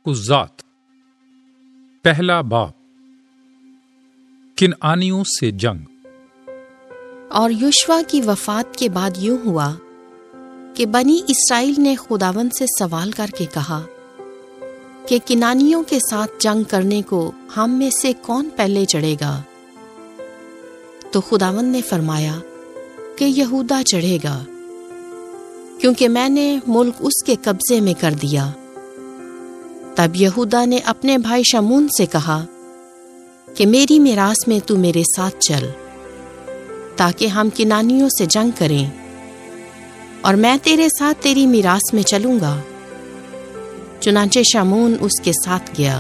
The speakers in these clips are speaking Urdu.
قزات پہلا باب کنعانیوں سے جنگ۔ اور یوشوا کی وفات کے بعد یوں ہوا کہ بنی اسرائیل نے خداوند سے سوال کر کے کہا کہ کنعانیوں کے ساتھ جنگ کرنے کو ہم میں سے کون پہلے چڑھے گا؟ تو خداوند نے فرمایا کہ یہودا چڑھے گا، کیونکہ میں نے ملک اس کے قبضے میں کر دیا۔ تب یہودا نے اپنے بھائی شمون سے کہا کہ میری میراث میں تو میرے ساتھ چل، تاکہ ہم کنعانیوں سے جنگ کریں، اور میں تیرے ساتھ تیری میراث میں چلوں گا۔ چنانچہ شمون اس کے ساتھ گیا۔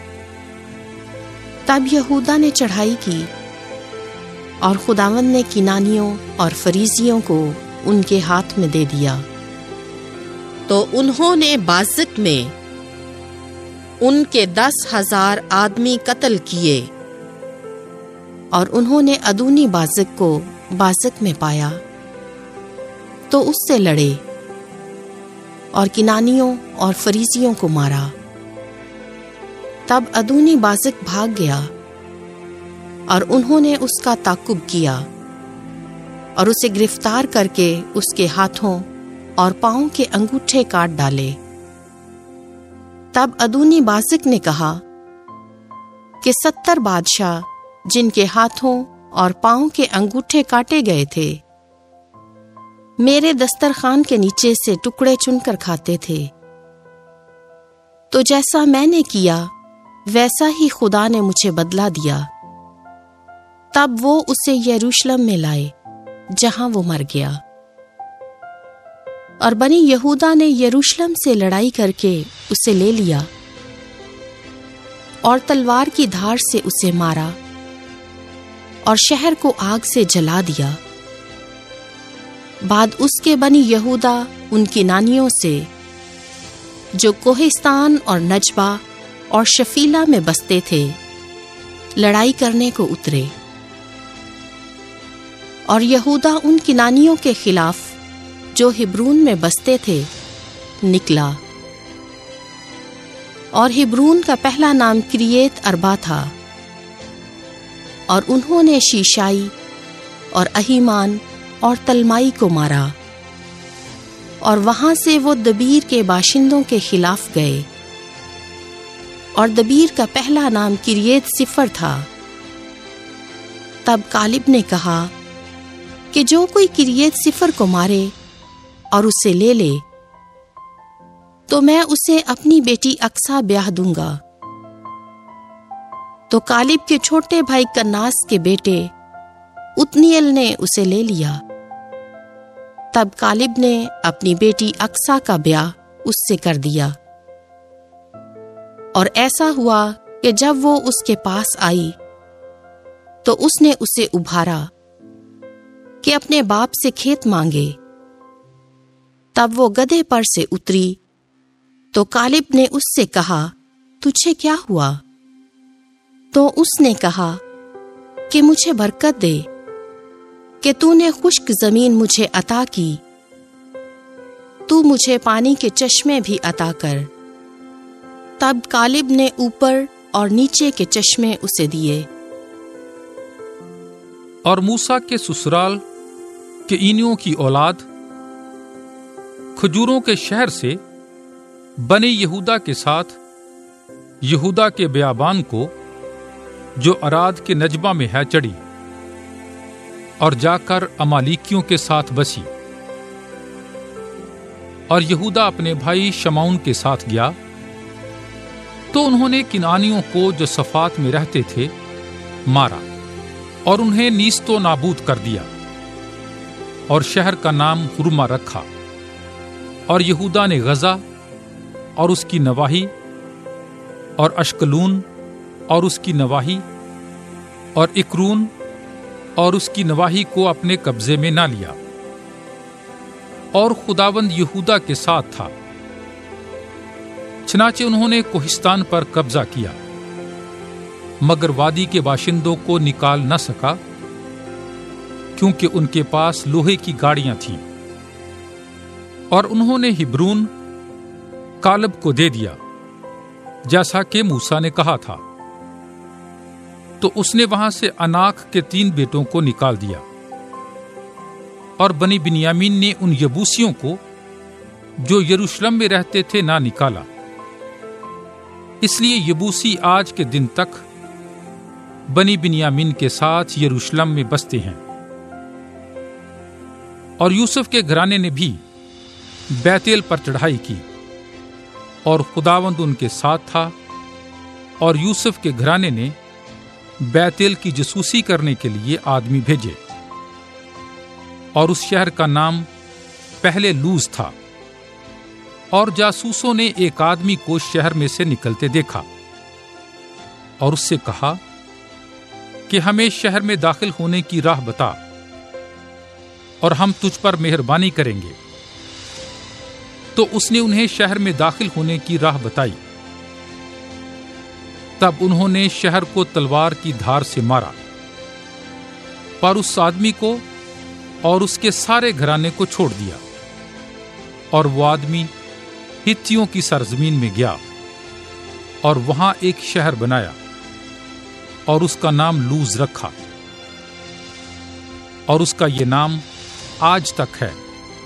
تب یہودا نے چڑھائی کی، اور خداوند نے کنعانیوں اور فریزیوں کو ان کے ہاتھ میں دے دیا۔ تو انہوں نے بازک میں ان کے 10,000 آدمی قتل کیے، اور انہوں نے ادونی بازک کو بازک میں پایا تو اس سے لڑے اور کنعانیوں اور فریزیوں کو مارا۔ تب ادونی بازک بھاگ گیا، اور انہوں نے اس کا تعقب کیا اور اسے گرفتار کر کے اس کے ہاتھوں اور پاؤں کے انگوٹھے کاٹ ڈالے۔ تب ادونی بازک نے کہا کہ 70 بادشاہ جن کے ہاتھوں اور پاؤں کے انگوٹھے کاٹے گئے تھے، میرے دسترخوان کے نیچے سے ٹکڑے چن کر کھاتے تھے، تو جیسا میں نے کیا ویسا ہی خدا نے مجھے بدلہ دیا۔ تب وہ اسے یروشلم میں لائے جہاں وہ مر گیا، اور بنی یہودا نے یروشلم سے لڑائی کر کے اسے لے لیا اور تلوار کی دھار سے اسے مارا اور شہر کو آگ سے جلا دیا۔ بعد اس کے بنی یہودا ان کنعانیوں سے جو کوہستان اور نجبہ اور شفیلہ میں بستے تھے لڑائی کرنے کو اترے، اور یہودا ان کنعانیوں کے خلاف جو ہبرون میں بستے تھے نکلا، اور ہبرون کا پہلا نام کریت اربا تھا، اور انہوں نے شیشائی اور اہیمان اور تلمائی کو مارا، اور وہاں سے وہ دبیر کے باشندوں کے خلاف گئے، اور دبیر کا پہلا نام کریت صفر تھا۔ تب کالب نے کہا کہ جو کوئی کریت صفر کو مارے اور اسے لے لے تو میں اسے اپنی بیٹی اقصا بیاہ دوں گا۔ تو کالب کے چھوٹے بھائی کناس کے بیٹے اتنیل نے اسے لے لیا۔ تب کالب نے اپنی بیٹی اقصا کا بیاہ اس سے کر دیا، اور ایسا ہوا کہ جب وہ اس کے پاس آئی تو اس نے اسے ابھارا کہ اپنے باپ سے کھیت مانگے۔ تب وہ گدھے پر سے اتری تو کالب نے اس سے کہا، تجھے کیا ہوا؟ تو اس نے کہا کہ مجھے برکت دے کہ تو نے خشک زمین مجھے عطا کی، تو مجھے پانی کے چشمے بھی عطا کر۔ تب کالب نے اوپر اور نیچے کے چشمے اسے دیے۔ اور موسیٰ کے سسرال کینیوں کی اولاد کھجوروں کے شہر سے بنی یہودا کے ساتھ یہودا کے بیابان کو جو اراد کے نجبہ میں ہے چڑھی، اور جا کر امالیکیوں کے ساتھ بسی۔ اور یہودا اپنے بھائی شمعون کے ساتھ گیا، تو انہوں نے کنعانیوں کو جو صفات میں رہتے تھے مارا، اور انہیں نیست و نابود کر دیا، اور شہر کا نام ہرما رکھا۔ اور یہودا نے غزہ اور اس کی نواحی، اور اشکلون اور اس کی نواحی، اور اکرون اور اس کی نواحی کو اپنے قبضے میں نہ لیا۔ اور خداوند یہودا کے ساتھ تھا، چنانچہ انہوں نے کوہستان پر قبضہ کیا، مگر وادی کے باشندوں کو نکال نہ سکا، کیونکہ ان کے پاس لوہے کی گاڑیاں تھیں۔ اور انہوں نے ہبرون کالب کو دے دیا، جیسا کہ موسیٰ نے کہا تھا۔ تو اس نے وہاں سے اناک کے 3 بیٹوں کو نکال دیا، اور بنی بنیامین نے ان یبوسیوں کو جو یروشلم میں رہتے تھے نہ نکالا، اس لیے یبوسی آج کے دن تک بنی بنیامین کے ساتھ یروشلم میں بستے ہیں۔ اور یوسف کے گھرانے نے بھی بیتیل پر چڑھائی کی، اور خداوند ان کے ساتھ تھا، اور یوسف کے گھرانے نے بیتیل کی جاسوسی کرنے کے لیے آدمی بھیجے، اور اس شہر کا نام پہلے لوز تھا۔ اور جاسوسوں نے ایک آدمی کو شہر میں سے نکلتے دیکھا، اور اس سے کہا کہ ہمیں شہر میں داخل ہونے کی راہ بتا، اور ہم تجھ پر مہربانی کریں گے۔ تو اس نے انہیں شہر میں داخل ہونے کی راہ بتائی۔ تب انہوں نے شہر کو تلوار کی دھار سے مارا، پر اس آدمی کو اور اس کے سارے گھرانے کو چھوڑ دیا۔ اور وہ آدمی ہتھیوں کی سرزمین میں گیا، اور وہاں ایک شہر بنایا، اور اس کا نام لوز رکھا، اور اس کا یہ نام آج تک ہے۔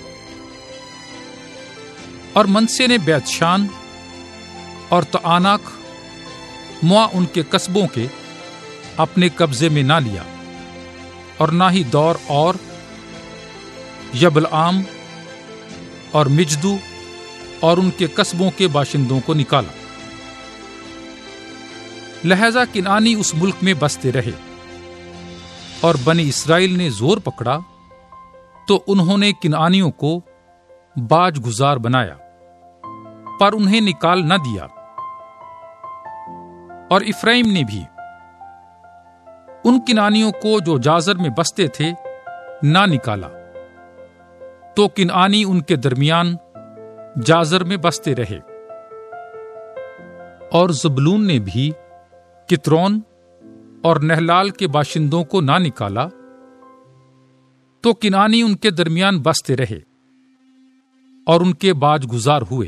اور منسے نے بیت شان اور تعاناک موا ان کے قصبوں کے اپنے قبضے میں نہ لیا، اور نہ ہی دور اور یبلعام اور مجدو اور ان کے قصبوں کے باشندوں کو نکالا۔ لہذا کنعانی اس ملک میں بستے رہے، اور بنی اسرائیل نے زور پکڑا تو انہوں نے کنعانیوں کو باج گزار بنایا، پر انہیں نکال نہ دیا۔ اور افرایم نے بھی ان کنعانیوں کو جو جازر میں بستے تھے نہ نکالا، تو کنعانی ان کے درمیان جازر میں بستے رہے۔ اور زبلون نے بھی کترون اور نہلال کے باشندوں کو نہ نکالا، تو کنعانی ان کے درمیان بستے رہے، اور ان کے باج گزار ہوئے۔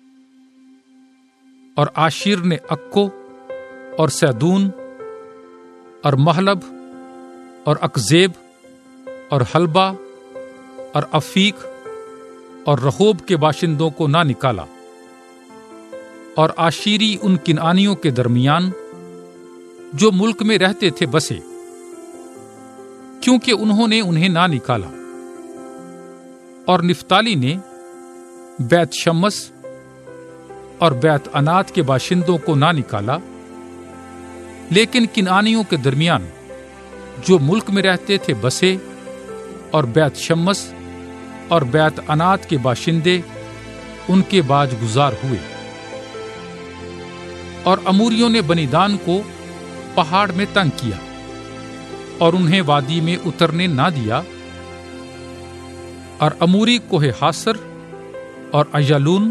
اور آشیر نے اکو اور سیدون اور محلب اور اکزیب اور حلبہ اور افیق اور رہوب کے باشندوں کو نہ نکالا، اور آشیری ان کنعانیوں کے درمیان جو ملک میں رہتے تھے بسے، کیونکہ انہوں نے انہیں نہ نکالا۔ اور نفتالی نے بیت شمس اور بیت انات کے باشندوں کو نہ نکالا، لیکن کنعانیوں کے درمیان جو ملک میں رہتے تھے بسے، اور بیت شمس اور بیت انات کے باشندے ان کے باج گزار ہوئے۔ اور اموریوں نے بنی دان کو پہاڑ میں تنگ کیا، اور انہیں وادی میں اترنے نہ دیا۔ اور اموری کوہ حاصر اور ایالون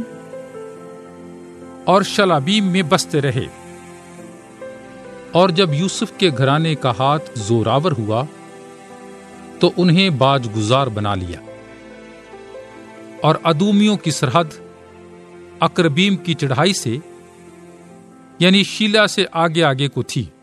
اور شلابیم میں بستے رہے۔ اور جب یوسف کے گھرانے کا ہاتھ زوراور ہوا تو انہیں باج گزار بنا لیا۔ اور ادومیوں کی سرحد اکربیم کی چڑھائی سے یعنی شیلا سے آگے آگے کو تھی،